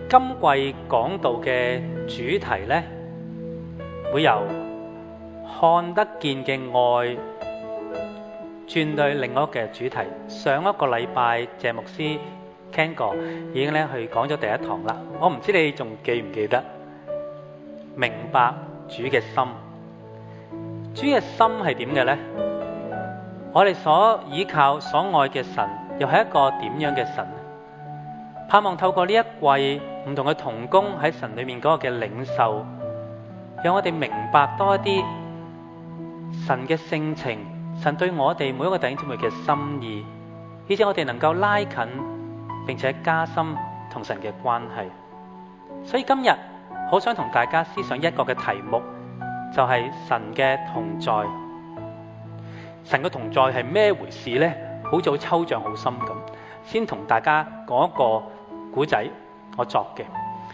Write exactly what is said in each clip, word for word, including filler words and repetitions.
今季講道嘅主題呢，會由看得見嘅愛轉對另外一個主題。上一個禮拜謝牧師 Ken 哥已經咧去講咗第一堂啦。我唔知你仲記唔記得？明白主嘅心，主嘅心係點嘅呢？我哋所依靠、所愛嘅神，又係一個點樣嘅神？盼望透過呢一季唔同嘅同工喺神裏面嗰個嘅領受，讓我哋明白多一啲神嘅性情，神對我哋每一個弟兄姊妹嘅心意，以致我哋能夠拉近並且加深同神嘅關係。所以今日好想同大家思想一個嘅題目，就係神嘅同在。神嘅同在係咩回事呢？好似好抽象、好深咁。先同大家講一個古仔，我作嘅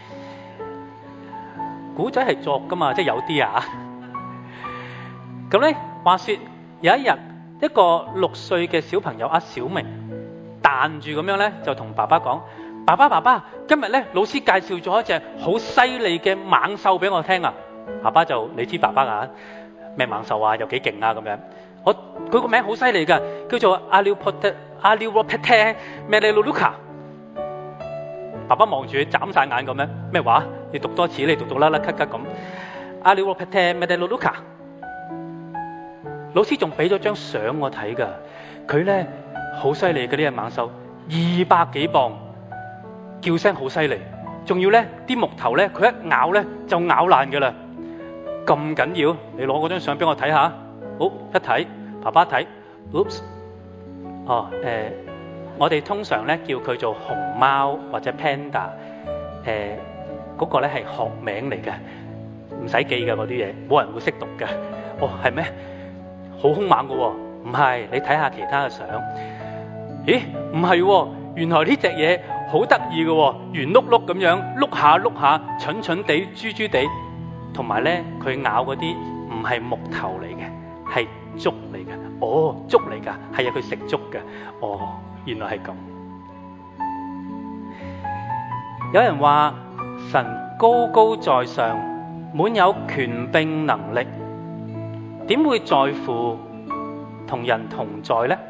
古仔係作噶嘛，即係有啲啊。咁咧，話說有一日，一個六歲嘅小朋友阿小明彈住咁樣咧，就同爸爸講：爸爸爸爸，今日咧老師介紹咗一隻好犀利嘅猛獸俾我聽啊！爸爸就你知爸爸啊，咩猛獸啊，有幾勁啊咁樣。我佢個名好犀利噶，叫做阿廖珀特阿廖沃佩特咩利魯魯卡。爸爸望住佢眨晒眼咁樣，咩話？你讀多次，你讀到啦啦咳咳咁。阿廖沃佩特咩利魯魯卡。老師仲俾咗張相我睇噶，佢咧好犀利嘅呢隻猛獸，二百幾磅，叫聲好犀利，仲要咧啲木頭咧，佢一咬咧就咬爛噶啦，咁緊要？你攞嗰張相俾我睇下。好，一睇，爸爸睇 ，oops， 哦，誒、呃，我哋通常咧叫佢做熊貓或者 panda，誒，嗰、呃嗰個咧係學名嚟嘅，唔使記嘅嗰啲嘢，冇人會識讀嘅。哦，係咩？好兇猛嘅喎，唔係，你睇下其他嘅相。咦，唔係喎，原來呢隻嘢好得意嘅喎，圓碌碌咁樣，碌下碌下，蠢蠢地，豬豬地，同埋咧佢咬嗰啲唔係木頭嚟嘅。係竹嚟嘅，哦，竹嚟㗎，係啊，佢食竹嘅，哦，原來係咁。有人話神高高在上，滿有權柄能力，點會在乎同人同在呢？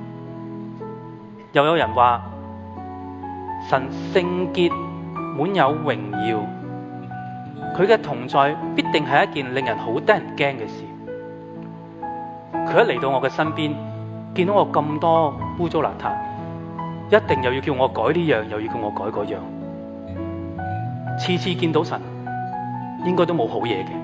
又有人話神聖潔，滿有榮耀，佢嘅同在必定係一件令人好得人驚嘅事。佢一嚟到我嘅身邊，見到我咁多污糟邋遢，一定又要叫我改呢樣，又要叫我改嗰樣。次次見到神，應該都冇好嘢嘅。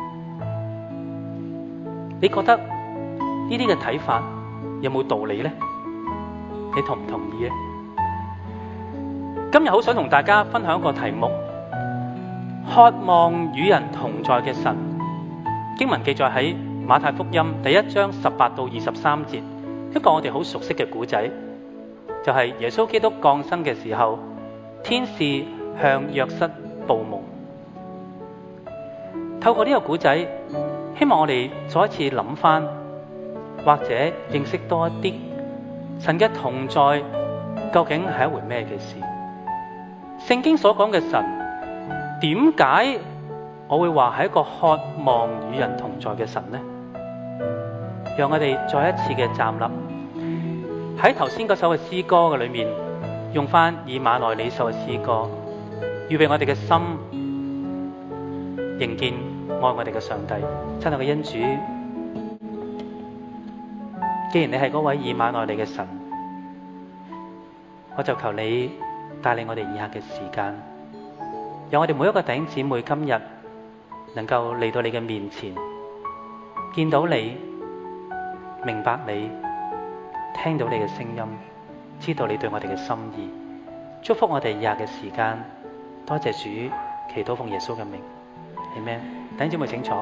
你覺得呢啲嘅睇法有冇道理呢？你同唔同意呢？今日好想同大家分享一個題目：渴望與人同在嘅神。經文記載喺馬太福音第一章十八到二十三節，一個我哋好熟悉嘅古仔，就係耶穌基督降生嘅時候，天使向約瑟報夢。透過呢個古仔，希望我哋再一次諗翻，或者認識多一啲神嘅同在究竟係一回咩嘅事？聖經所講嘅神，點解我會話係一個渴望與人同在嘅神呢？讓我哋再一次嘅站立喺頭先嗰首嘅詩歌嘅裏面，用翻以馬內利首嘅詩歌，預備我哋嘅心迎見愛我哋嘅上帝。親愛嘅恩主，既然你係嗰位以馬內利嘅神，我就求你帶領我哋以下嘅時間，讓我哋每一個弟兄姊妹今日能夠嚟到你嘅面前，見到你，明白你，聽到你嘅聲音，知道你對我哋嘅心意，祝福我哋以下嘅時間。多謝主，祈禱奉耶穌嘅名，阿們。弟兄姊妹請坐。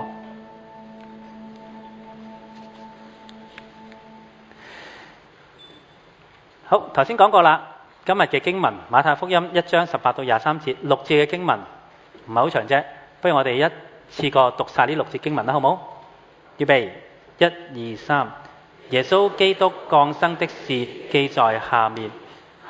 好，頭先講過啦，今日嘅經文馬太福音一章十八到廿三節，六節嘅經文唔係好長啫，不如我哋一次過讀晒呢六節經文啦，好冇？預備，一二三。耶穌基督降生的事記在下面。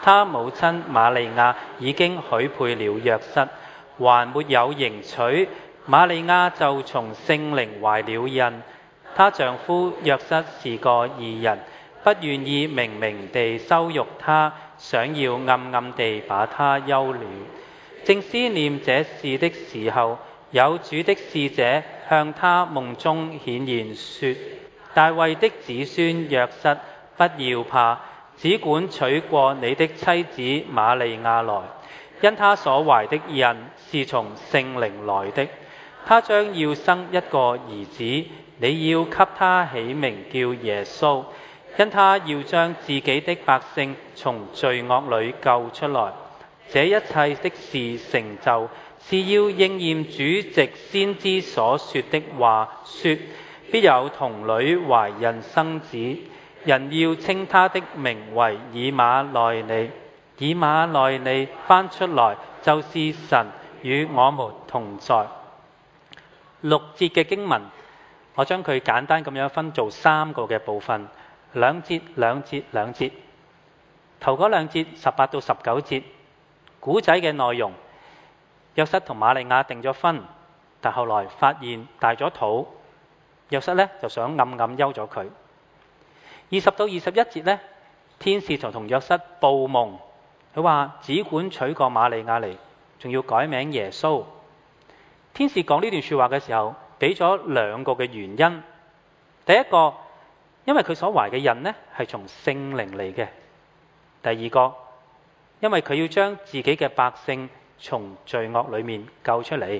他母親瑪利亞已經許配了約瑟，還沒有迎娶，瑪利亞就從聖靈懷了孕。她丈夫約瑟是個義人，不願意明明地羞辱她，想要暗暗地把她休了。正思念這事的時候，有主的使者向他夢中顯現，說：大衛的子孫約瑟，不要怕，只管娶過你的妻子瑪利亞來，因她所懷的孕是從聖靈來的。她將要生一個兒子，你要給他起名叫耶穌，因他要將自己的百姓從罪惡裏救出來。這一切的事成就，是要應驗主藉先知所說的話，說必有童女懷孕生子，人要稱他的名為以馬內利。以馬內利翻出來就是神與我們同在。六節嘅經文，我將佢簡單咁樣分做三個嘅部分，兩節兩節兩節。頭嗰兩節十八到十九節，古仔嘅內容，約瑟同瑪利亞訂咗婚，但後來發現大咗肚，約瑟呢就想暗暗休咗佢。二十到二十一節呢，天使就同約瑟報夢，佢話只管娶過瑪利亞嚟，仲要改名耶穌。天使講呢段說話嘅時候，俾咗兩個嘅原因。第一個，因為佢所懷嘅孕呢係從聖靈嚟嘅；第二個，因為佢要將自己嘅百姓從罪惡裏面救出嚟。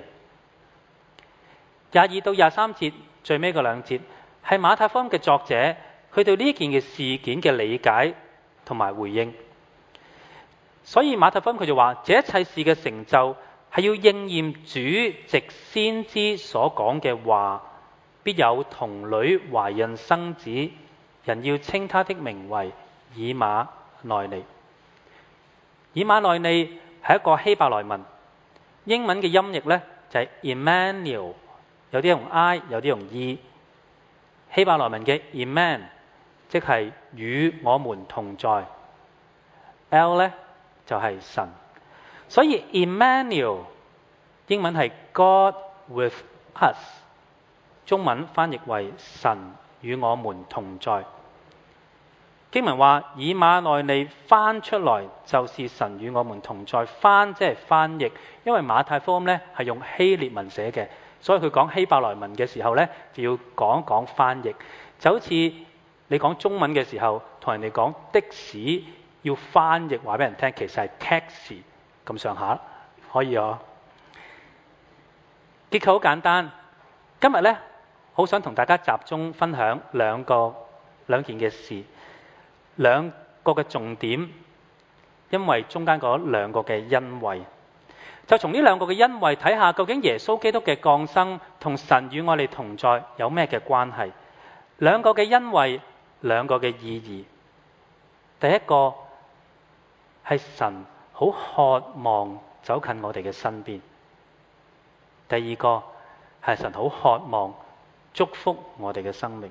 廿二到廿三節最尾嗰兩節係馬太福音嘅作者佢對呢件嘅事件嘅理解同埋回應。所以馬太福音佢就話，這一切事嘅成就係要應驗主藉先知所講嘅話，必有童女懷孕生子，人要稱他的名為以馬內利。以馬內利係一個希伯來文，英文嘅音譯呢就係 Emmanuel， 有啲用 I， 有啲用 E。希伯來文嘅 Eman 即係與我們同在， L 呢就係神。所以 Emmanuel 英文係 God with us， 中文翻譯為神與我們同在。經文話以馬內利翻出來就是神與我們同在，翻即係翻譯，因為馬太福音呢係用希臘文寫嘅，所以佢講希伯來文嘅時候呢，就要講一講翻譯，就好似你講中文嘅時候同人哋講的士，要翻譯話俾人聽，其實係 taxi 咁上下，可以啊。結構好簡單，今日呢，好想同大家集中分享兩個兩件嘅事，兩個嘅重點，因為中間嗰兩個嘅恩惠，就從呢兩個嘅恩惠睇下，究竟耶穌基督嘅降生同神與我哋同在有咩嘅關係？兩個嘅恩惠，兩個嘅意義。第一個係神好渴望走近我哋嘅身邊，第二個係神好渴望祝福我哋嘅生命。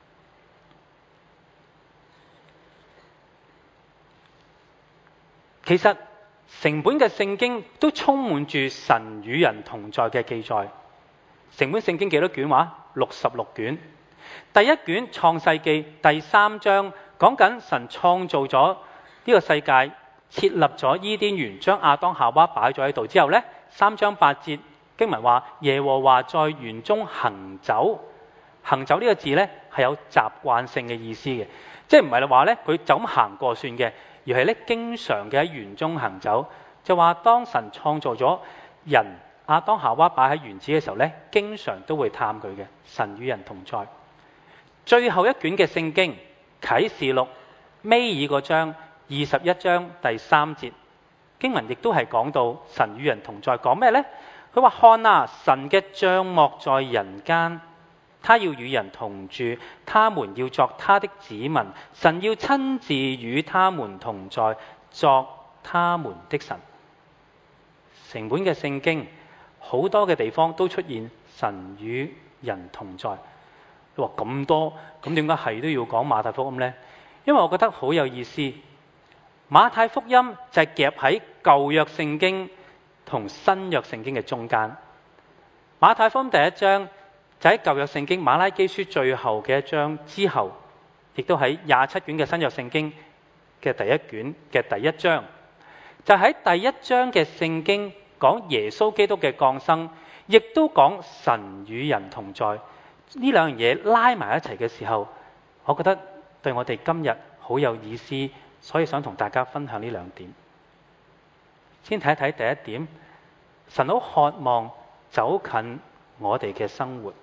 其實成本嘅聖經都充滿住神與人同在嘅記載。成本聖經幾多卷話？六十六卷。第一卷創世記第三章講緊神創造咗呢個世界，設立咗伊甸園，將亞當夏娃擺咗喺度之後呢，三章八節經文話耶和華在園中行走。行走呢個字呢係有習慣性嘅意思嘅，即係唔係話呢佢就咁行過算嘅，而係咧經常嘅喺園中行走。就話當神創造咗人，亞當夏娃擺喺園子嘅時候咧，經常都會探佢嘅。神與人同在。最後一卷嘅聖經啟示錄尾二嗰章二十一章第三節經文亦都係講到神與人同在。講咩呢？佢話看啊，神嘅帳幕在人間，他要與人同住，他們要作他的子民，神要親自與他們同在，作他們的神。成本嘅聖經好多嘅地方都出現神與人同在。你話咁多，咁點解係都要講馬太福音呢？因為我覺得好有意思。 馬太福音就係夾喺舊約聖經同新約聖經嘅中間。馬太福音第一章就喺舊約聖經馬拉基書最後嘅一章之後，亦都喺廿七卷嘅新約聖經嘅第一卷嘅第一章。就喺第一章嘅聖經講耶穌基督嘅降生，亦都講神與人同在。呢兩樣嘢拉埋一齊嘅時候，我覺得對我哋今日好有意思，所以想同大家分享呢兩點。先睇一睇第一點，神好渴望走近我哋嘅生活。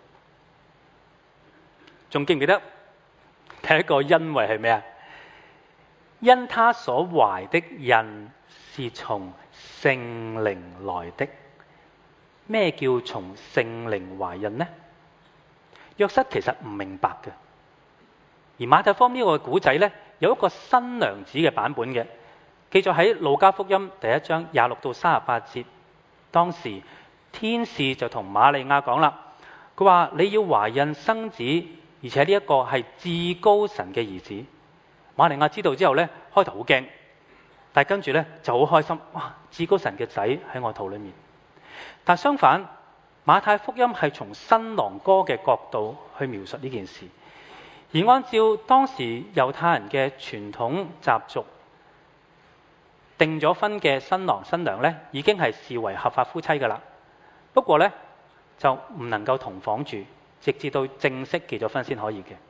仲記唔記得第一個因為係咩啊？因他所懷的孕是從聖靈來的。咩叫從聖靈懷孕呢？約瑟其實唔明白嘅。而馬太福音呢個古仔呢，有一個新娘子嘅版本嘅，記載喺路加福音第一章廿六到三十八節。當時天使就同瑪利亞講啦，佢話你要懷孕生子，而且呢一個係至高神嘅兒子。瑪利亞知道之後呢，開頭好驚，但係跟住呢就好開心，哇！至高神嘅仔喺我肚裏面。但相反，馬太福音係從新郎哥嘅角度去描述呢件事，而按照當時猶太人嘅傳統習俗，訂咗婚嘅新郎新娘呢已經係視為合法夫妻噶啦。不過呢，就唔能夠同房住，直至到正式結咗婚先可以嘅。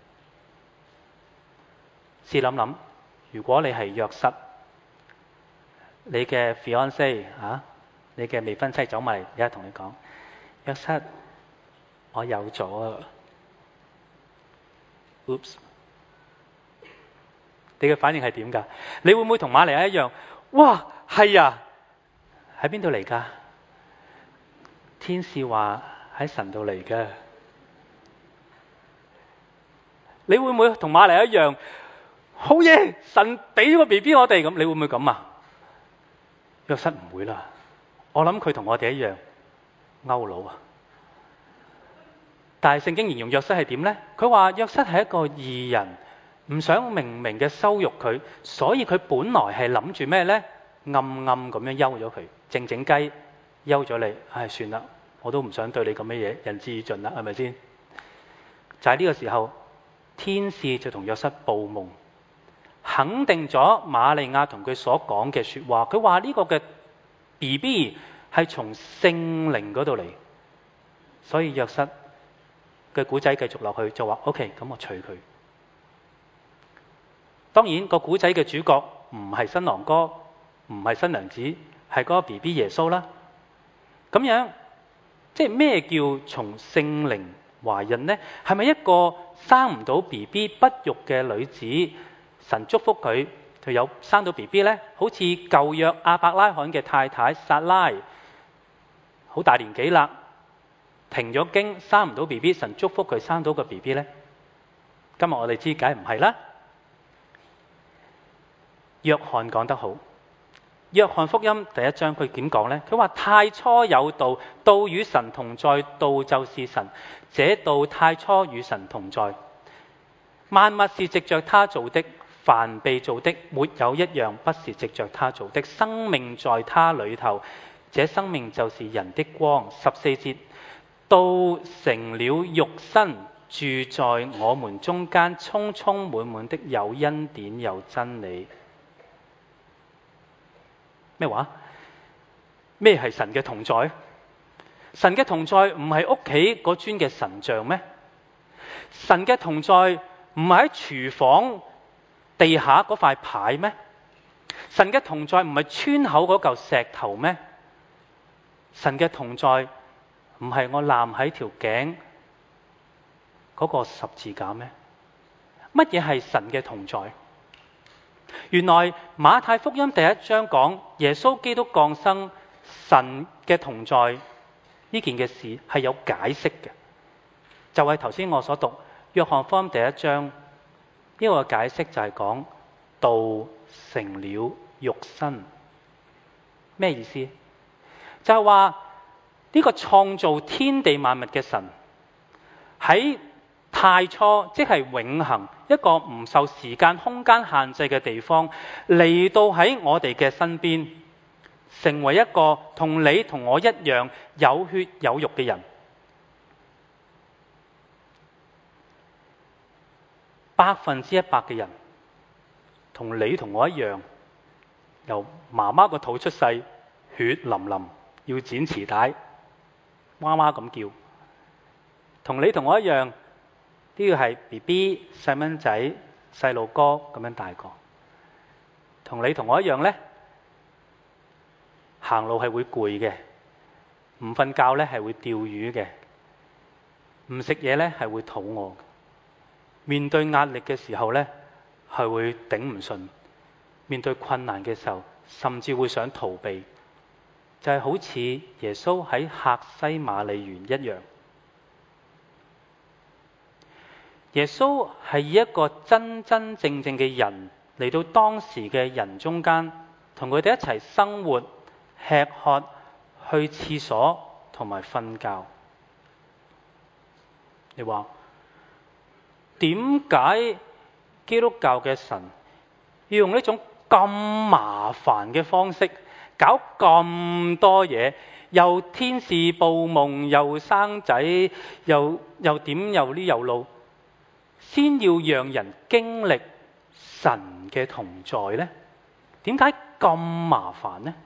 試諗諗，如果你係約瑟，你嘅 fiancé 啊，你嘅未婚妻走埋嚟，而家同你講，約瑟，我有咗啊 ！Oops， 你嘅反應係點㗎？你會唔會同瑪利亞一樣？哇，係啊，喺邊度嚟㗎？天使話喺神度嚟嘅。你會唔會同瑪利亞一樣？好嘢，神俾咗個 B B 我哋，咁你會唔會咁啊？約瑟唔會啦，我諗佢同我哋一樣勾佬啊。但係聖經形容約瑟係點呢？佢話約瑟係一個義人，唔想明明嘅羞辱佢，所以佢本來係諗住咩呢？暗暗咁樣休咗佢，靜靜雞休咗你。唉，算啦，我都唔想對你咁嘅嘢，仁至義盡啦，係咪先？就喺呢個時候，天使就同約瑟報夢，肯定咗瑪利亞同佢所講嘅說話。佢話呢個嘅 B B 係從聖靈嗰度嚟，所以約瑟嘅古仔繼續落去就話 OK， 咁我娶佢。當然個古仔嘅主角唔係新郎哥，唔係新娘子，係嗰個 B B 耶穌啦。咁樣即係咩叫從聖靈懷孕呢？係咪一個生唔到 B B 不育嘅女子，神祝福佢，佢有生到 B B 呢？好似舊約亞伯拉罕嘅太太撒拉，好大年紀啦，停咗經，生唔到 B B， 神祝福佢生到個 B B 呢？今日我哋知，梗係唔係啦。約翰講得好，約翰福音第一章佢點講呢？佢話太初有道，道與神同在，道就是神，這道太初與神同在。萬物是藉着他做的，凡被造的沒有一樣不是藉着他做的。生命在他裏頭，這生命就是人的光。十四節，道成了肉身，住在我們中間，充充滿滿的有恩典有真理。咩話？咩係神嘅同在？神嘅同在唔係屋企嗰尊嘅神像咩？神嘅同在唔係喺廚房地下嗰塊牌咩？神嘅同在唔係村口嗰嚿石頭咩？神嘅同在唔係我攬喺條頸嗰個十字架咩？乜嘢係神嘅同在？原來馬太福音第一章講耶穌基督降生，神嘅同在呢件嘅事係有解釋嘅，就係頭先我所讀約翰福音第一章呢個解釋就係講道成了肉身，咩意思？就係話呢個創造天地萬物嘅神喺太初即係永恆，一個唔受時間空間限制嘅地方，嚟到喺我哋嘅身邊，成為一個同你同我一樣有血有肉嘅人。百分之一百嘅人同你同我一樣，由媽媽個肚出世，血淋淋，要剪臍帶，媽媽咁叫。同你同我一樣，都要係 B B 細蚊仔細路哥咁樣大個。同你同我一樣呢，行路係會攰嘅，唔瞓覺呢係會釣魚嘅，唔食嘢呢係會肚餓。面對壓力嘅時候呢，係會頂唔順；面對困難嘅時候，甚至會想逃避，就係好似耶穌喺客西馬尼園一樣。耶穌係以一個真真正正嘅人嚟到當時嘅人中間，同佢哋一齊生活、吃喝、去廁所同埋瞓覺。你話點解基督教嘅神要用呢種咁麻煩嘅方式搞咁多嘢，又天使報夢，又生仔，又又點又呢又路，先要讓人經歷神嘅同在呢？點解咁麻煩呢？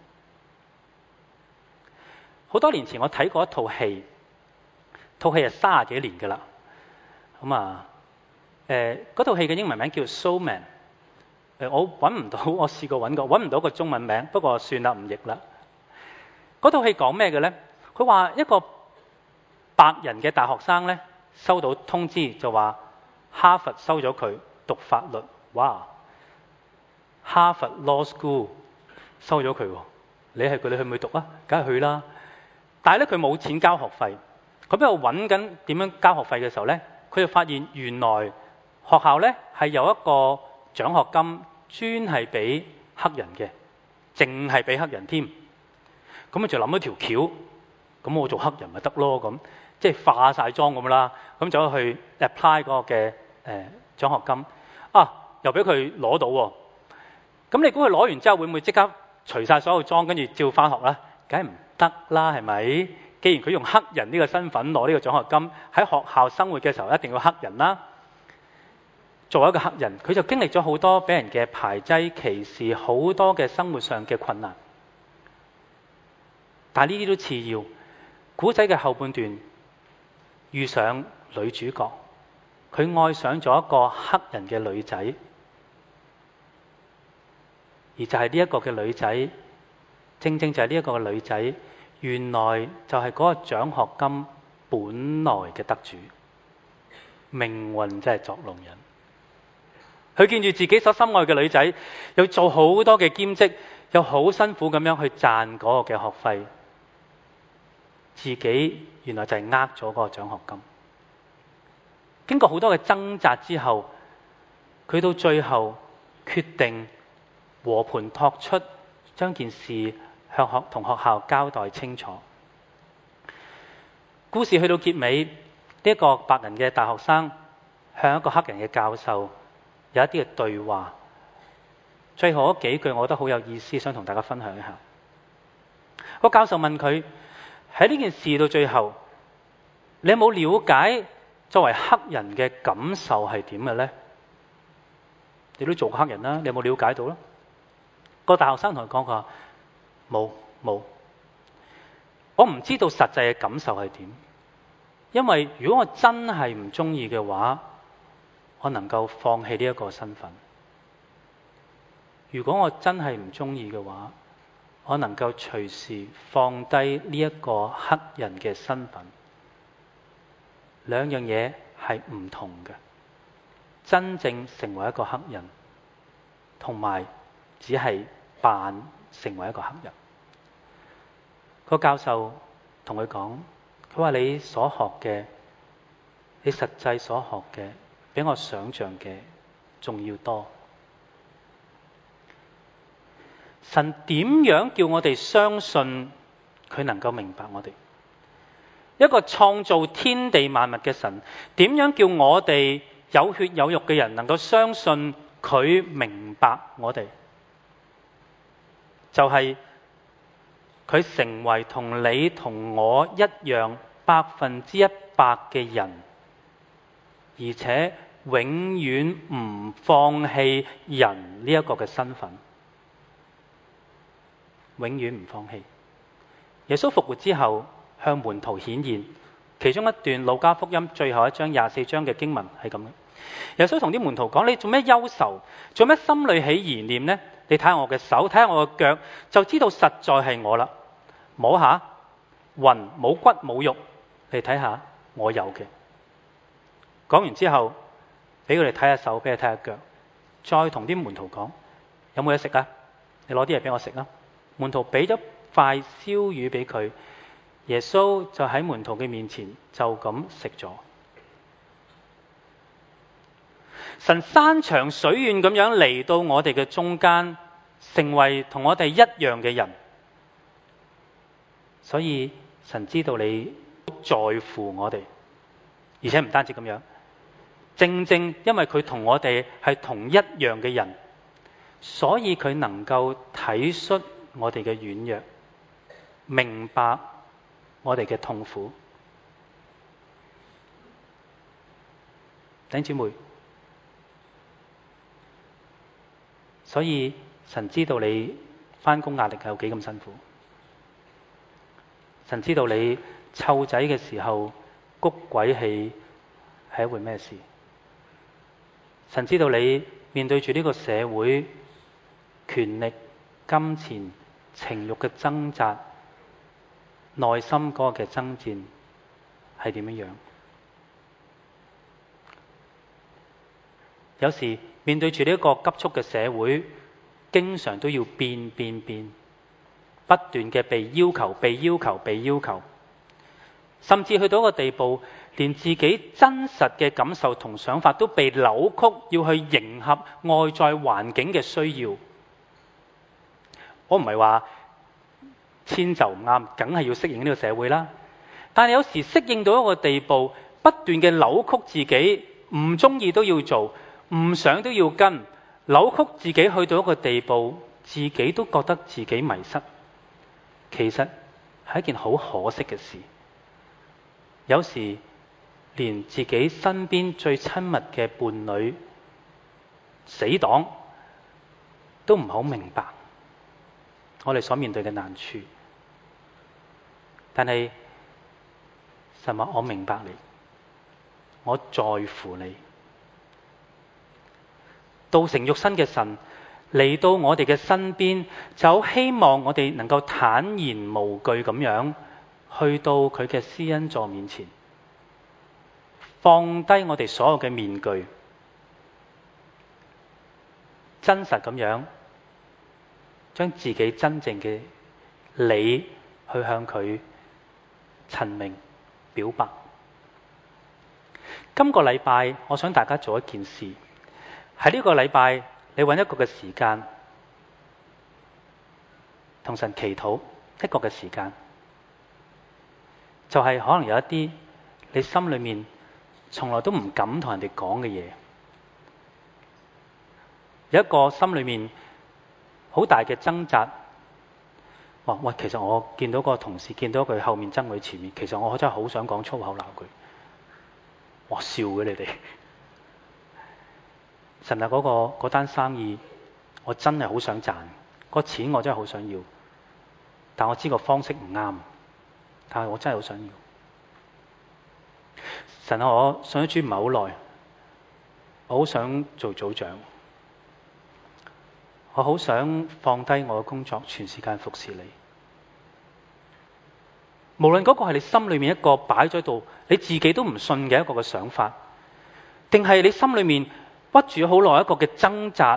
好多年前我睇過一套戲，套戲係三十幾年㗎啦。咁啊，誒嗰套戲嘅英文名叫 Soul Man。誒我揾唔到，我試過揾過，揾唔到個中文名，不過算啦，唔譯啦。嗰套戲講咩嘅呢？佢話一個白人嘅大學生呢，收到通知就話哈佛收咗佢讀法律。哇！哈佛 Law School 收咗佢喎，你係佢，你去唔去讀啊？梗係去啦。但係咧，佢冇錢交學費。佢喺度揾緊點樣交學費嘅時候呢，佢就發現原來學校呢係有一個獎學金專係俾黑人嘅，淨係俾黑人添。咁佢就諗一條橋，咁我做黑人咪得咯，咁即係化晒妝咁啦。咁就去 apply 嗰個嘅誒獎學金啊，又俾佢攞到喎。咁你估佢攞完之後會唔會即刻除晒所有妝，跟住照翻學啦？梗係唔得啦，係咪？既然佢用黑人呢個身份攞呢個獎學金，喺學校生活嘅時候一定要黑人啦。作為一個黑人，佢就經歷咗好多俾人嘅排擠、歧視，好多嘅生活上嘅困難。但係呢啲都次要。古仔嘅後半段遇上女主角，佢愛上咗一個黑人嘅女仔，而就係呢一個嘅女仔，正正就係呢一個嘅女仔，原來就係嗰個獎學金本來嘅得主。命運真係作弄人。佢見住自己所深愛嘅女仔，又做好多嘅兼職，又好辛苦咁樣去賺嗰個嘅學費，自己原來就係呃咗嗰個獎學金。經過好多嘅掙扎之後，佢到最後決定和盤托出，將件事向學同學校交代清楚。故事去到結尾，呢一個白人嘅大學生向一個黑人嘅教授有一啲嘅對話，最後嗰幾句我覺得好有意思，想同大家分享一下。個教授問佢，喺呢件事到最後，你有冇了解作為黑人嘅感受係點嘅呢？你都做過黑人啦，你有冇了解到呢？個大學生同佢講話，冇冇，我唔知道實際嘅感受係點，因為如果我真係唔中意嘅話，我能夠放棄呢一個身份。如果我真係唔中意嘅話，我能夠隨時放低呢一個黑人嘅身份。兩樣嘢係唔同嘅。真正成為一個黑人，同埋只係扮成為一個黑人。個教授同佢講，佢話你所學嘅，你實際所學嘅，比我想象嘅仲要多。神點樣叫我哋相信佢能夠明白我哋？ 一個創造天地萬物嘅神，點樣叫我哋有血有肉嘅人能夠相信佢明白我哋？就係佢成為同你同我一樣百分之一百嘅人，而且永遠唔放棄人呢一個嘅身份，永遠唔放棄。耶穌復活之後向門徒顯現，其中一段路加福音最後一章廿四章嘅經文係咁嘅。耶穌同啲門徒講：你做咩憂愁？做咩心裏起疑念呢？你睇下我嘅手，睇下我嘅腳，就知道實在係我啦。摸下，魂冇骨冇肉，你睇下我有嘅。講完之後，俾佢哋睇下手，俾佢睇下腳，再同啲門徒講：有冇嘢食啊？你攞啲嘢俾我食啦。門徒俾咗塊燒魚俾佢，耶穌就喺門徒嘅面前就咁食咗。神山長水遠咁樣嚟到我哋嘅中間，成為同我哋一樣嘅人。所以神知道你在乎我哋，而且唔單止咁樣，正正因為佢同我哋係同一樣嘅人，所以佢能夠體恤我哋嘅軟弱，明白我哋嘅痛苦。弟兄姊妹，所以神知道你返工壓力係有幾咁辛苦，神知道你湊仔嘅時候谷鬼氣係一回咩事，神知道你面對住呢個社會權力、金錢、情慾嘅掙扎，內心嗰個嘅爭戰係點樣樣。有時面對住呢一個急速嘅社會，經常都要變變變，不斷嘅被要求、被要求、被要求，甚至去到一個地步，連自己真實嘅感受同想法都被扭曲，要去迎合外在環境嘅需要。我唔係話遷就唔啱，梗係要適應呢個社會啦。但係有時適應到一個地步，不斷嘅扭曲自己，唔中意都要做，唔想都要跟，扭曲自己去到一個地步，自己都覺得自己迷失。其實係一件好可惜嘅事。有時連自己身邊最親密嘅伴侶、死黨都唔好明白我哋所面對嘅難處。但係神話，我明白你，我在乎你。道成肉身嘅神嚟到我哋嘅身邊，就希望我哋能夠坦然無懼咁樣去到佢嘅施恩座面前，放低我哋所有嘅面具，真實咁樣將自己真正嘅你去向佢陳明表白。今個禮拜我想大家做一件事，喺呢個禮拜你揾一個嘅時間同神祈禱，一個嘅時間就係可能有一啲你心裏面從來都唔敢同人哋講嘅嘢，有一個心裏面好大嘅掙扎。哇喂，其實我見到個同事，見到佢後面爭佢前面，其實我真係好想講粗口鬧佢。哇，笑嘅你哋。神啊，嗰個嗰單生意我真係好想賺，個錢我真係好想要，但我知個方式唔啱，但係我真係好想要。神啊，我信咗主唔係好耐，我好想做組長，我好想放低我嘅工作，全時間服侍你。無論嗰個係你心裏面一個擺咗喺度，你自己都唔信嘅一個嘅想法，定係你心裏面屈住好耐一個嘅掙扎，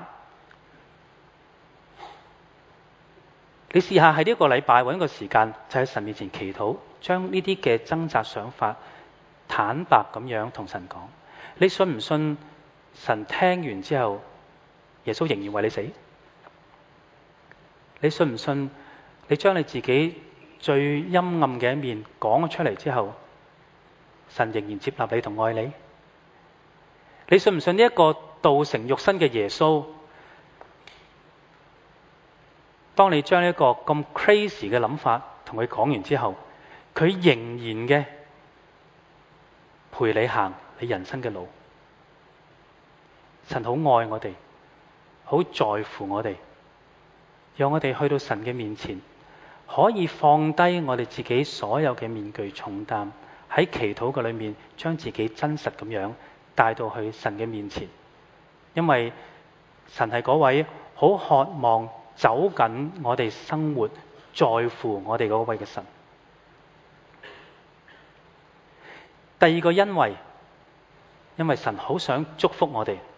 你試下喺呢個禮拜揾一個時間，就喺神面前祈禱，將呢啲嘅掙扎想法坦白咁樣同神講。你信唔信神聽完之後，耶穌仍然為你死？你信唔信你將你自己最陰暗嘅一面講咗出嚟之後， 神仍然接納你同愛你？你信唔信呢一個道成肉身嘅耶穌，當你將呢一個咁 crazy 嘅諗法同佢講完之後，佢仍然嘅陪你行你人生嘅路？神好愛我哋，好在乎我哋，讓我哋去到神嘅面前，可以放低我哋自己所有嘅面具重擔，喺祈禱嘅裏面將自己真實咁樣帶到去神嘅面前。因為神係嗰位好渴望走緊我哋生活，在乎我哋嗰位嘅神。第二個因為，因為神好想祝福我哋。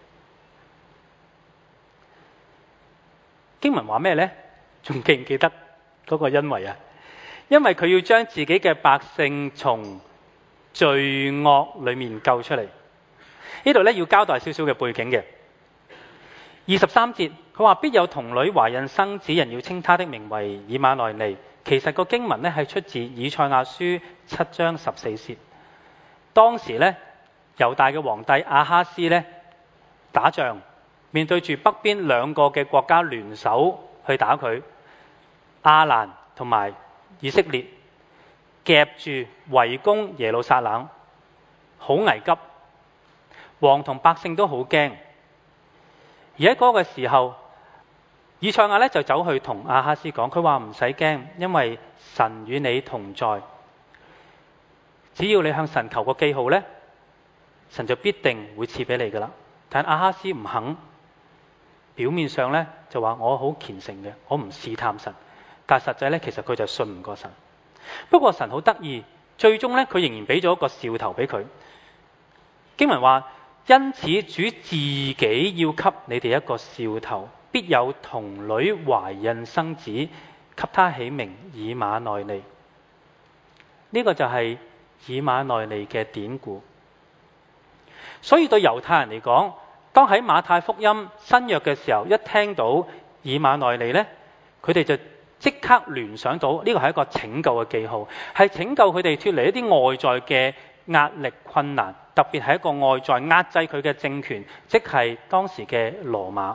經文話咩呢？仲記唔記得嗰個因為啊？因為佢要將自己嘅百姓從罪惡裏面救出嚟。呢度咧要交代少少嘅背景嘅。二十三節佢話，必有童女懷孕生子，人要稱他的名為以馬內利。其實個經文咧係出自以賽亞書七章十四節。當時咧猶大嘅皇帝亞哈斯咧打仗，面對住北邊兩個嘅國家聯手去打佢，亞蘭同埋以色列夾住圍攻耶路撒冷，好危急，王同百姓都好驚。而喺嗰個時候，以賽亞咧就走去同亞哈斯講，佢話唔使驚，因為神與你同在，只要你向神求個記號咧，神就必定會賜俾你噶啦。但亞哈斯唔肯。表面上咧就話我好虔誠嘅，我唔試探神，但係實際咧其實佢就信唔過神。不過神好得意，最終咧佢仍然俾咗一個兆頭俾佢。經文話，因此主自己要給你哋一個兆頭，必有童女懷孕生子，給他起名以馬內利。呢、這個就係以馬內利嘅典故。所以對猶太人嚟講，當喺馬太福音新約嘅時候，一聽到以馬內利呢，佢哋就即刻聯想到呢個係一個拯救嘅記號，係拯救佢哋脫離一啲外在嘅壓力困難，特別係一個外在壓制佢嘅政權，即係當時嘅羅馬。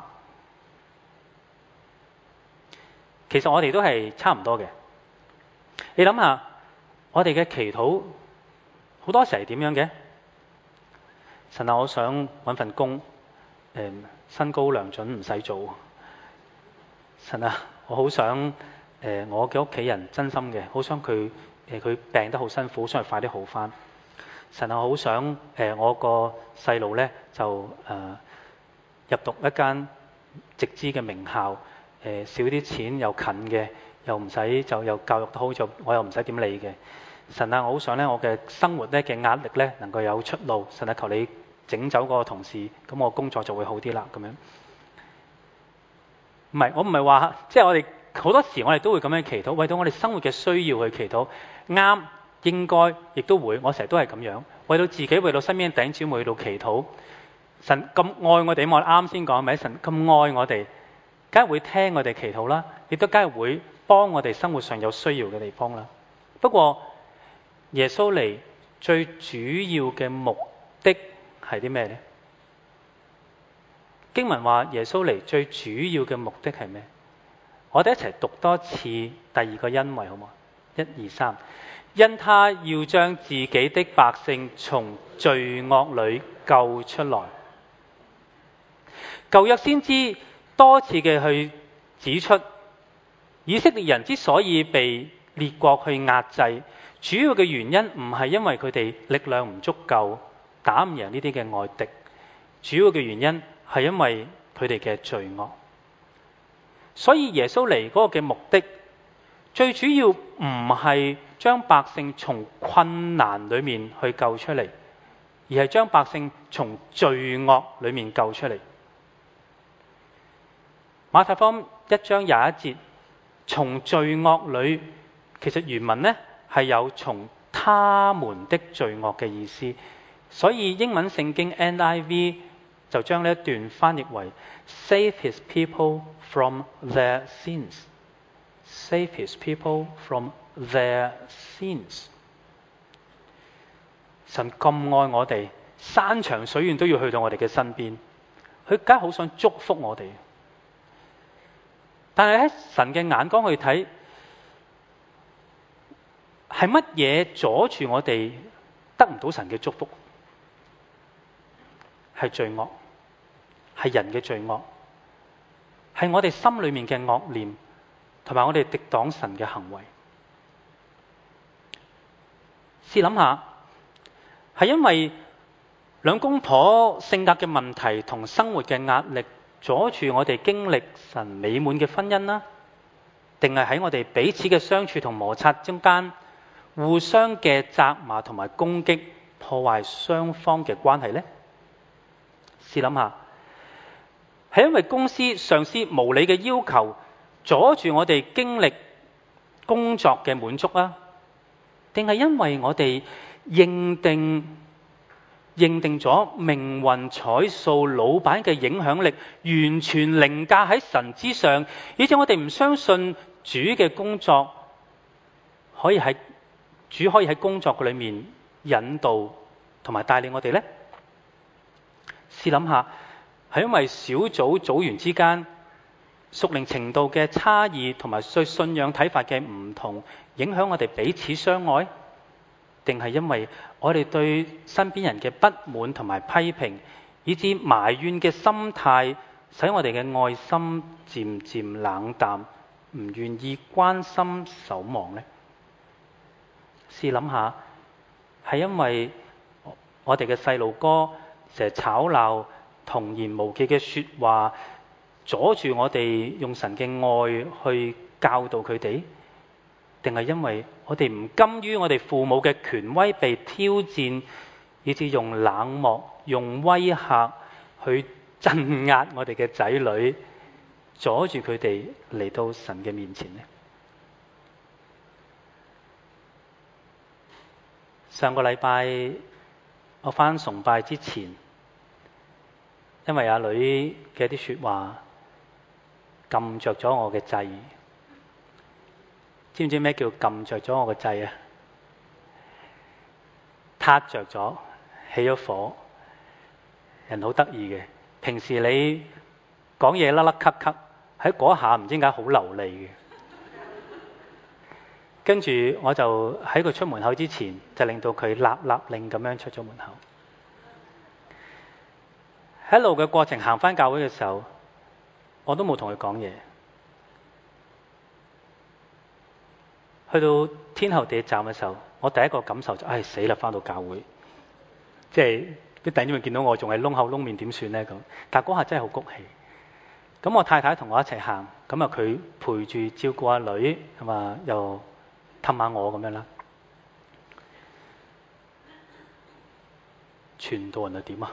其實我哋都係差唔多嘅。你諗下，我哋嘅祈禱好多時係點樣嘅？神啊，我想搵份工。誒，身高良準唔使做。神啊，我好想誒，我嘅屋企人真心嘅，好想佢誒，佢病得好辛苦，想佢快啲好返。神啊，我好想誒，我個細路咧就誒、呃、入讀一間直資嘅名校，誒少啲錢又近嘅，又唔使就又教育得好，就我又唔使點理嘅。神啊，我好想咧，我嘅生活咧嘅壓力咧能夠有出路。神啊，求你整走嗰個同事，咁我工作就會好啲啦。咁樣唔係，我唔係話即係我哋好多時我哋都會咁樣祈禱，為到我哋生活嘅需要去祈禱。啱，應該亦都會，我成日都係咁樣，為到自己，為到身邊嘅弟兄姊妹去到祈禱。神咁愛我哋，我啱先講咪？神咁愛我哋，梗係會聽我哋祈禱啦，亦都梗係會幫我哋生活上有需要嘅地方啦。不過耶穌嚟最主要嘅目的係啲咩呢？經文話耶穌嚟最主要嘅目的係咩？我哋一齊讀多次第二個因為好嗎？一二三，因他要將自己的百姓從罪惡裏救出來。舊約先知多次嘅去指出，以色列人之所以被列國去壓制，主要嘅原因唔係因為佢哋力量唔足夠打唔贏呢啲嘅外敵，主要嘅原因係因為佢哋嘅罪惡。所以耶穌嚟嗰個嘅目的，最主要唔係將百姓從困難裏面去救出嚟，而係將百姓從罪惡裏面救出嚟。馬太福音一章廿一節，從罪惡裏，其實原文呢係有從他們的罪惡嘅意思，所以英文聖經 N I V 就將呢一段翻譯為 Save his people from their sins. Save his people from their sins. 神咁愛我哋，山長水遠都要去到我哋嘅身邊，佢梗係好想祝福我哋。但係喺神嘅眼光去睇，係乜嘢阻住我哋得唔到神嘅祝福？係罪惡，係人嘅罪惡，係我哋心裏面嘅惡念，同埋我哋敵擋神嘅行為。試諗下，係因為兩公婆性格嘅問題同生活嘅壓力阻住我哋經歷神美滿嘅婚姻啦，定係喺我哋彼此嘅相處同摩擦中間，互相嘅責罵同埋攻擊，破壞雙方嘅關係呢？試諗下，係因為公司上司無理嘅要求阻住我哋經歷工作嘅滿足啊？定係因為我哋認定認定咗命運彩數老闆嘅影響力完全凌駕喺神之上，以致我哋唔相信主嘅工作可以喺主可以喺工作嘅裏面引導同埋帶領我哋呢？試諗下，係因為小組組員之間屬靈程度嘅差異同埋對信仰睇法嘅唔同，影響我哋彼此相愛？定係因為我哋對身邊人嘅不滿同埋批評，以致埋怨嘅心態，使我哋嘅愛心漸漸冷淡，唔願意關心守望呢？試諗下，係因為我哋嘅細路哥成日吵鬧童言無忌嘅說話，阻住我哋用神嘅愛去教導佢哋？定係因為我哋唔甘於我哋父母嘅權威被挑戰，以致用冷漠、用威嚇去鎮壓我哋嘅仔女，阻住佢哋嚟到神嘅面前呢？上個禮拜我返崇拜之前，因為阿女嘅啲說話撳着咗我嘅掣。知唔知咩叫撳着咗我個掣啊？撻着咗，起咗火。人好得意嘅，平時你講嘢甩甩咳咳，喺嗰下唔知點解好流利嘅。跟住我就喺佢出門口之前，就令到佢立立令咁樣出咗門口。喺路嘅過程行返教會嘅時候，我都冇同佢講嘢。去到天后地站嘅時候，我第一個感受就唉、是、死啦！返到教會，即係啲弟兄們見到我仲係窿口窿面點算呢？咁。但係嗰下真係好谷氣。咁我太太同我一齊行，咁啊佢陪住照顧阿女，咁啊又氹下我咁樣啦。傳道人係點啊？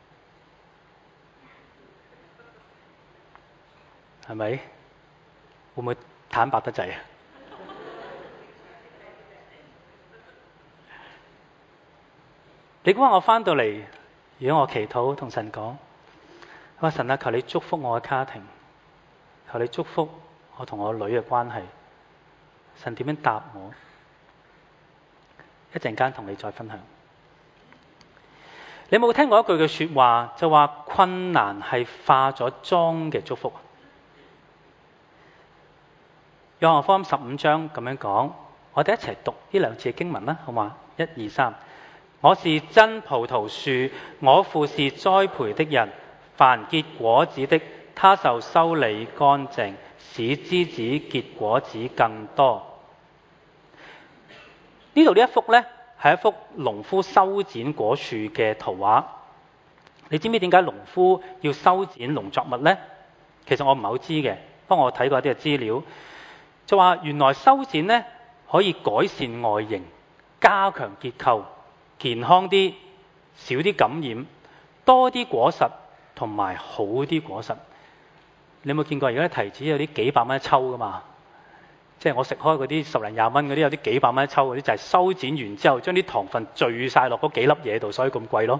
係咪？會唔會坦白得滯啊？你估下我返到嚟，如果我祈禱同神講，我話神啊，求你祝福我嘅家庭，求你祝福我同我女嘅關係。神點樣答我？一陣間同你再分享。你有冇聽過一句嘅說話，就話困難係化咗妝嘅祝福？約翰福音十五章咁樣講，我哋一齊讀呢兩次經文啦，好嘛？一二三。我是真葡萄樹，我父是栽培的人。凡結果子的，他就修理乾淨，使枝子結果子更多。呢度呢一幅呢，係一幅農夫修剪果樹嘅圖畫。你知唔知點解農夫要修剪農作物呢？其實我唔係好知嘅，不過我睇過一啲嘅資料，就話原來修剪呢可以改善外形，加強結構，健康啲，少啲感染，多啲果實同埋好啲果實。你有冇見過而家啲提子有啲幾百蚊一抽噶嘛？即係我食開嗰啲十零廿蚊嗰啲，有啲幾百蚊一抽嗰啲，就係修剪完之後將啲糖分聚晒落嗰幾粒嘢度，所以咁貴咯。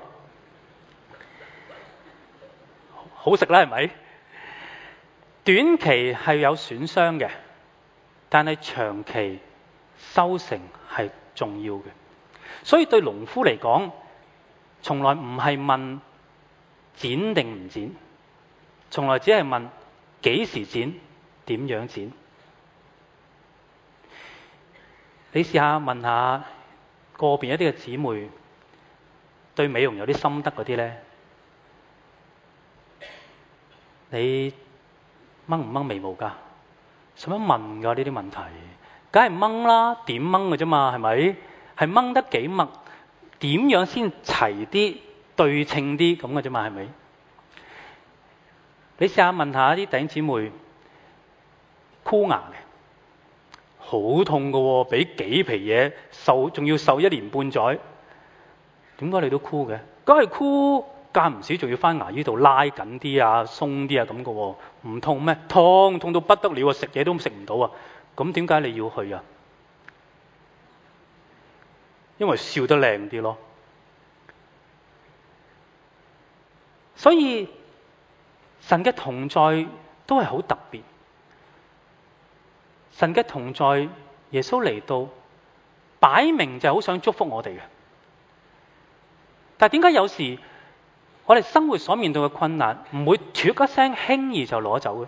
好食啦，係咪？短期係有損傷嘅，但係長期收成係重要嘅。 所以對農夫嚟講，從來唔係問剪定唔剪，從來只係問幾時剪，點樣剪。你試下問下個別一啲嘅姊妹，對美容有啲心得嗰啲咧，你掹唔掹眉毛㗎？使乜問㗎呢啲問題？梗係掹啦，點掹㗎啫嘛，係咪？係掹得幾密，點樣先齊啲、對稱啲咁㗎啫嘛，係咪？你試下問下啲弟兄姊妹，箍牙嘅，好痛㗎喎，俾幾皮嘢受，仲要受一年半載，點解你都箍嘅？梗係箍，間唔時仲要返牙醫度拉緊啲啊、鬆啲啊咁㗎喎，唔痛咩？痛，痛到不得了啊！食嘢都食唔到啊！咁點解你要去啊？因為笑得靚啲咯。所以神嘅同在都係好特別。神嘅同在，耶穌嚟到，擺明就係好想祝福我哋嘅。但係點解有時我哋生活所面對嘅困難唔會啜一聲輕易就攞走嘅？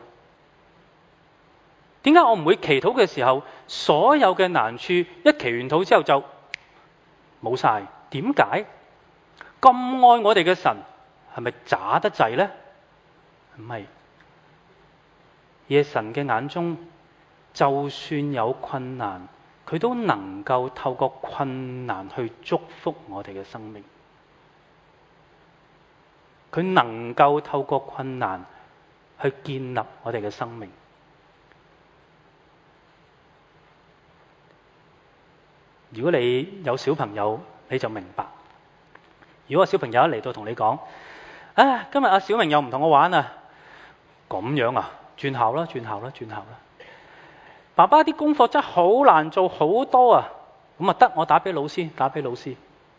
點解我唔會祈禱嘅時候，所有嘅難處一祈完禱之後就冇晒？點解？咁愛我哋嘅神係咪渣得滯呢？唔係，而係神嘅眼中，就算有困難，佢都能夠透過困難去祝福我哋嘅生命。佢能夠透過困難去建立我哋嘅生命。如果你有小朋友，你就明白。如果個小朋友一嚟到同你講：啊，今日阿小明又唔同我玩啊，咁樣啊，轉校啦，轉校啦，轉校啦。爸爸啲功課真係好難做，好多啊。咁啊得，我打俾老師，打俾老師。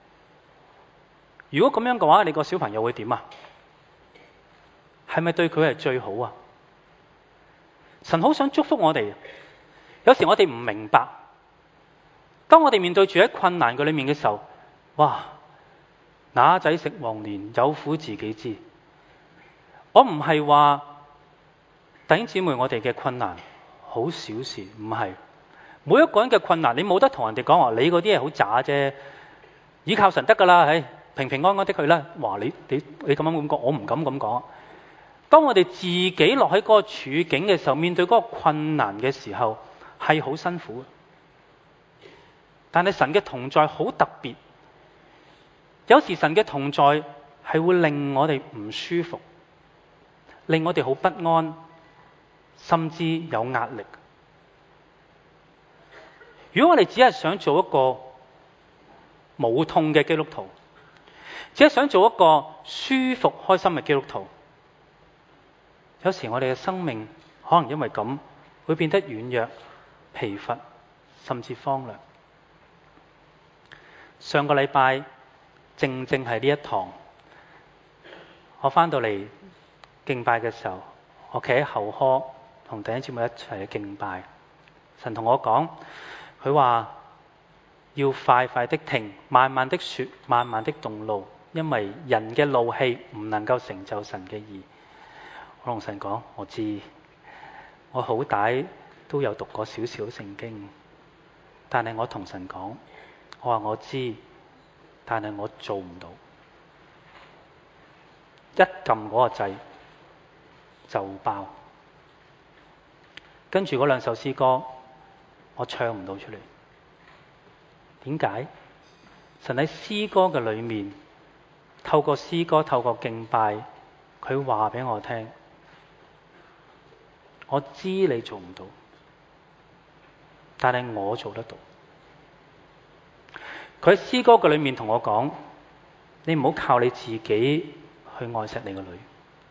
如果咁樣嘅話，你個小朋友會點啊？係咪對佢係最好啊？神好想祝福我哋，有時我哋唔明白。當我哋面對住喺困難嘅裏面嘅時候，哇！乸仔食黃連，有苦自己知。我唔係話弟兄姊妹，我哋嘅困難好小事，唔係。每一個人嘅困難，你冇得同人哋講話，你嗰啲係好渣啫，依靠神得㗎啦，唉，平平安安的去啦。話你你你咁樣咁講，我唔敢咁講。當我哋自己落喺嗰個處境嘅時候，面對嗰個困難嘅時候，係好辛苦。但係神嘅同在好特別，有時神嘅同在係會令我哋唔舒服，令我哋好不安，甚至有壓力。如果我哋只係想做一個冇痛嘅基督徒，只係想做一個舒服開心嘅基督徒，有時我哋嘅生命可能因為咁會變得軟弱、疲乏，甚至荒涼。上個禮拜正正係呢一堂，我返到嚟敬拜嘅時候，我企喺後科同弟兄姊妹一齊去敬拜。神同我講，佢話要快快的停，慢慢的說，慢慢的動怒，因為人嘅怒氣唔能夠成就神嘅義。我同神講，我知，我好歹都有讀過少少聖經，但係我同神講，我話我知，但係我做唔到。一撳嗰個掣就爆，跟住嗰兩首詩歌我唱唔到出嚟。點解？神喺詩歌嘅裏面，透過詩歌，透過敬拜，佢話俾我聽，我知你做唔到，但係我做得到。佢喺詩歌嘅裏面同我講，你唔好靠你自己去愛錫你個女，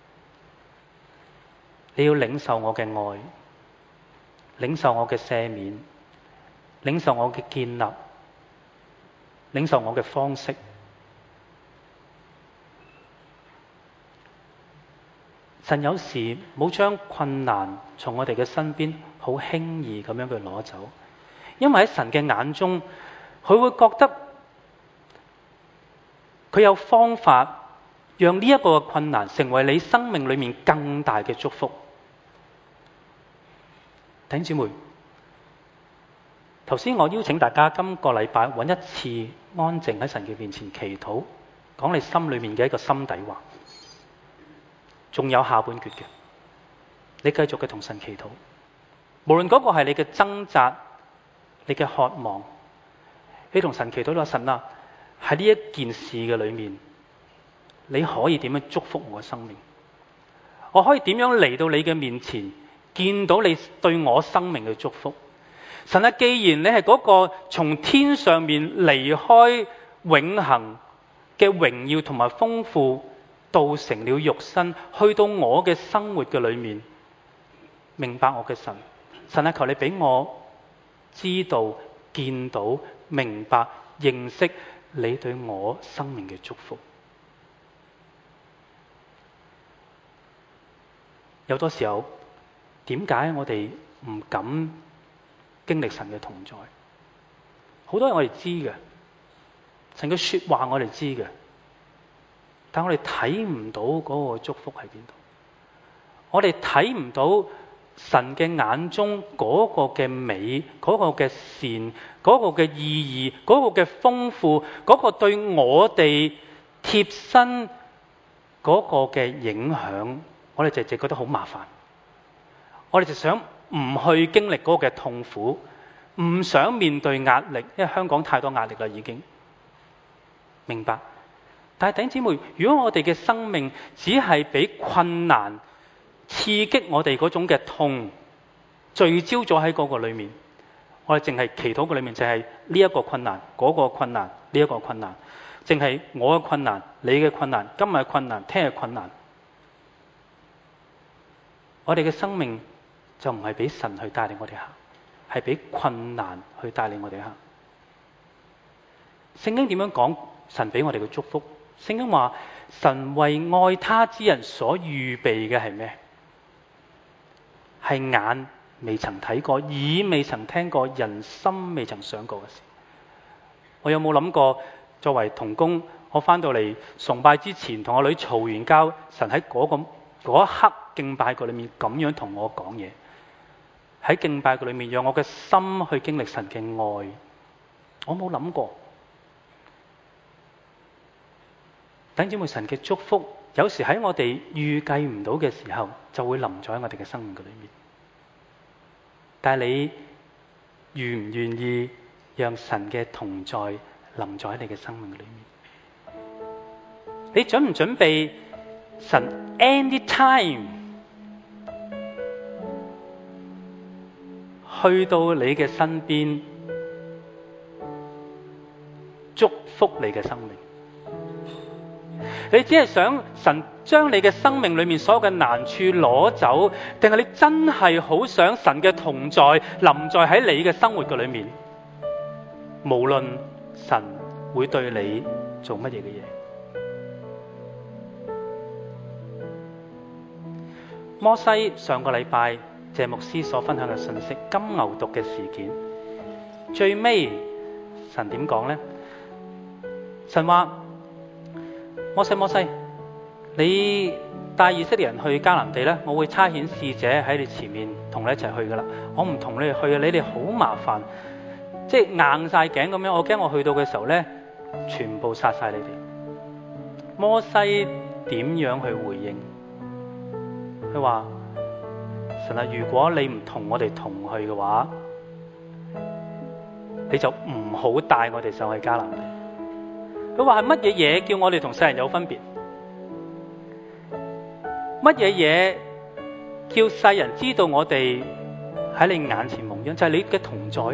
你要領受我嘅愛，領受我嘅赦免，領受我嘅建立，領受我嘅方式。神有時冇將困難從我哋嘅身邊好輕易咁樣去攞走，因為喺神嘅眼中，佢會覺得佢有方法讓呢一個困難成為你生命裏面更大嘅祝福。弟兄姊妹，頭先我邀請大家今個禮拜揾一次安靜喺神嘅面前祈禱，講你心裏面嘅一個心底話。仲有下半橛嘅，你繼續嘅同神祈禱，無論嗰個係你嘅掙扎、你嘅渴望，你同神祈禱，你話神啊，喺呢一件事嘅裏面，你可以點樣祝福我嘅生命？我可以點樣嚟到你嘅面前，見到你對我生命嘅祝福？神啊，既然你係嗰個從天上面離開永恆嘅榮耀同埋豐富，道成了肉身，去到我嘅生活嘅裏面，明白我嘅神，神啊，求你俾我知道、見到、明白、認識你對我生命嘅祝福。有多時候，點解我哋唔敢經歷神嘅同在？好多嘢我哋知嘅，神嘅說話我哋知嘅，但我哋睇唔到嗰個祝福喺邊度。我哋睇唔到神嘅眼中嗰個嘅美、嗰個嘅善、嗰個嘅意義、嗰個嘅豐富、嗰個對我哋貼身嗰個嘅影響。我哋就就覺得好麻煩，我哋就想唔去經歷嗰個嘅痛苦，唔想面對壓力，因為香港太多壓力啦已經。明白？但係弟兄姊妹，如果我哋嘅生命只係俾困難刺激我哋嗰種嘅痛，聚焦咗喺嗰個裏面，我哋淨係祈禱嘅裏面就係呢一個困難、嗰個困難、呢一個困難，淨係我嘅困難、你嘅困難、今日嘅困難、聽日嘅困難。我哋嘅生命就唔係俾神去帶領我哋行，係俾困難去帶領我哋行。聖經點樣講神俾我哋嘅祝福？聖經話神為愛他之人所預備嘅係咩？係眼未曾睇過，耳未曾聽過，人心未曾想過嘅事。我有冇諗過作為同工，我翻到嚟崇拜之前同我女嘈完交，神喺嗰個嗰一刻敬拜個裏面咁樣同我講嘢，喺敬拜個裏面讓我嘅心去經歷神嘅愛，我冇諗過。弟兄姊妹，神嘅祝福有時喺我哋預計唔到嘅時候就會臨在喺我哋嘅生命嘅裏面，但係你願唔願意讓神嘅同在臨在喺你嘅生命嘅裏面？你準唔準備神 anytime 去到你嘅身邊祝福你嘅生命？你只係想神將你嘅生命裏面所有嘅難處攞走，定係你真係好想神嘅同在臨在喺你嘅生活嘅裏面？無論神會對你做乜嘢嘅嘢。摩西上個禮拜謝牧師所分享嘅信息，金牛犢嘅事件，最尾神點講呢？神話摩西，摩西，你帶以色列人去迦南地呢，我會差遣使者喺你前面同你一齊去噶啦，我唔同你哋去啊，你哋好麻煩，即係硬晒頸咁樣，我驚我去到嘅時候呢，全部殺晒你哋。摩西點樣去回應？佢話神啊，如果你唔同我哋同去嘅話，你就唔好帶我哋上去迦南地。佢話係乜嘢嘢叫我哋同世人有分別？乜嘢嘢叫世人知道我哋喺你眼前蒙恩？就係你嘅同在。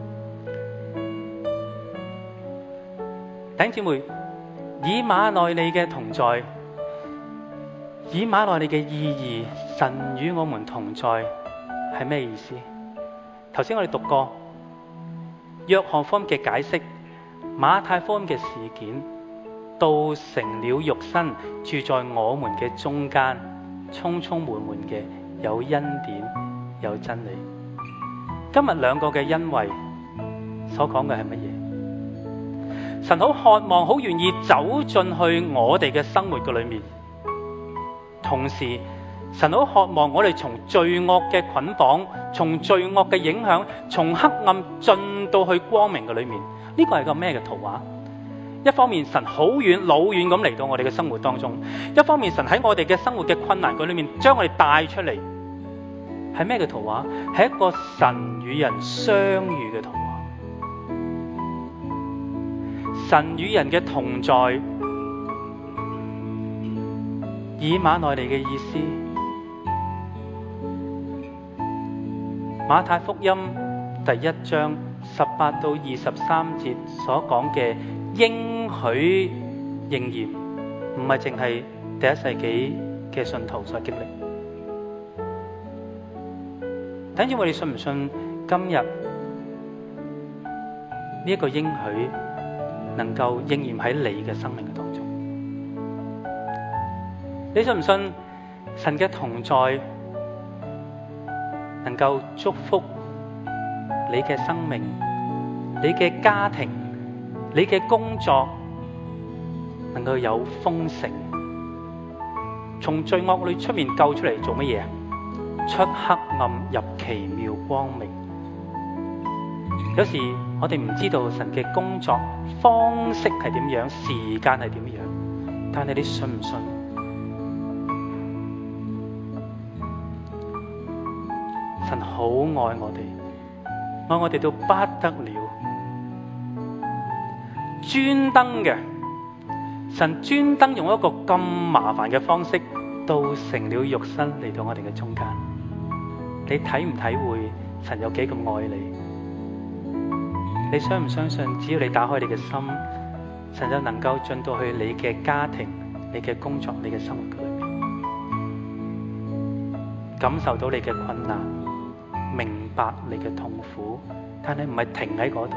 弟兄姊妹，以馬內利嘅同在，以馬內利嘅意義，神與我們同在係咩意思？頭先我哋讀過約翰福音嘅解釋，馬太福音嘅事件，道成了肉身，住在我們嘅中間，充充滿滿嘅有恩典有真理。今日兩個嘅恩惠所講嘅係乜嘢？ 神好渴望、好願意走進去我哋嘅生活嘅裏面。同時，神好渴望我哋從罪惡嘅捆綁、從罪惡嘅影響、從黑暗進到去光明嘅裏面。呢個係個咩嘅圖畫？一方面神好遠老遠咁嚟到我哋嘅生活當中，一方面神喺我哋嘅生活嘅困難嘅裏面將我哋帶出嚟，係咩嘅圖畫？係一個神與人相遇嘅圖畫。神與人嘅同在，以馬內利嘅意思，馬太福音第一章十八到二十三節所講嘅應許應驗，唔係淨係第一世紀嘅信徒所經歷。等住我哋信唔信今日呢一個應許能夠應驗喺你嘅生命嘅當中？你信唔信神嘅同在能夠祝福你嘅生命、你嘅家庭、你嘅工作，能夠有豐盛，從罪惡裏出面救出嚟做乜嘢？出黑暗入奇妙光明。有時我哋唔知道神嘅工作方式係點樣，時間係點樣，但係你信唔信？神好愛我哋，愛我哋到不得了，專登嘅，神專登用一個咁麻煩嘅方式，道成了肉身嚟到我哋嘅中間。你體唔體會神有幾咁愛你？你相唔相信？只要你打開你嘅心，神就能夠進到去你嘅家庭、你嘅工作、你嘅生活裏面，感受到你嘅困難，明白你嘅痛苦，但係唔係停喺嗰度，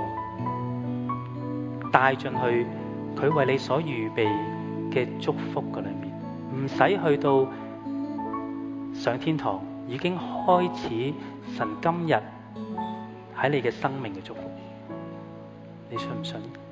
帶進去佢為你所預備嘅祝福嘅裏面，唔使去到上天堂，已經開始神今日喺你嘅生命嘅祝福。你信唔信？